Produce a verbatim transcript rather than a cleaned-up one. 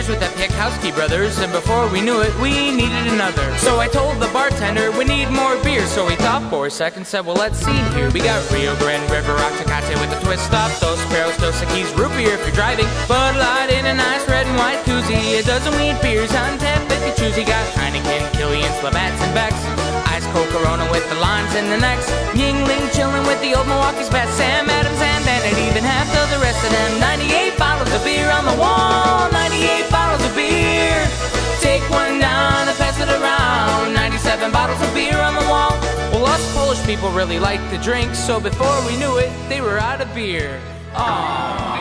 beers with the Piekowski brothers, and before we knew it, we needed another. So I told the bartender we need more beer, so he thought for a second, said, well, let's see here. We got Rio Grande, River Rock, Tecate with a twist off, Dos Perros, Dos Equis, root beer if you're driving, Bud Light in a nice red and white koozie, a dozen wheat beers on tap if you choose. You got Heineken, Killian's, Labatt's, and Beck's, Ice Cold Corona with the limes and the necks, Yingling chillin' with the old Milwaukee's best, Sam Adams and Bennett, even half of the rest of them. ninety-eight bottles of beer on the wall, ninety-eight bottles of beer. Take one down and pass it around, ninety-seven bottles of beer on the wall. Well, us Polish people really like to drink, so before we knew it, they were out of beer. Aww.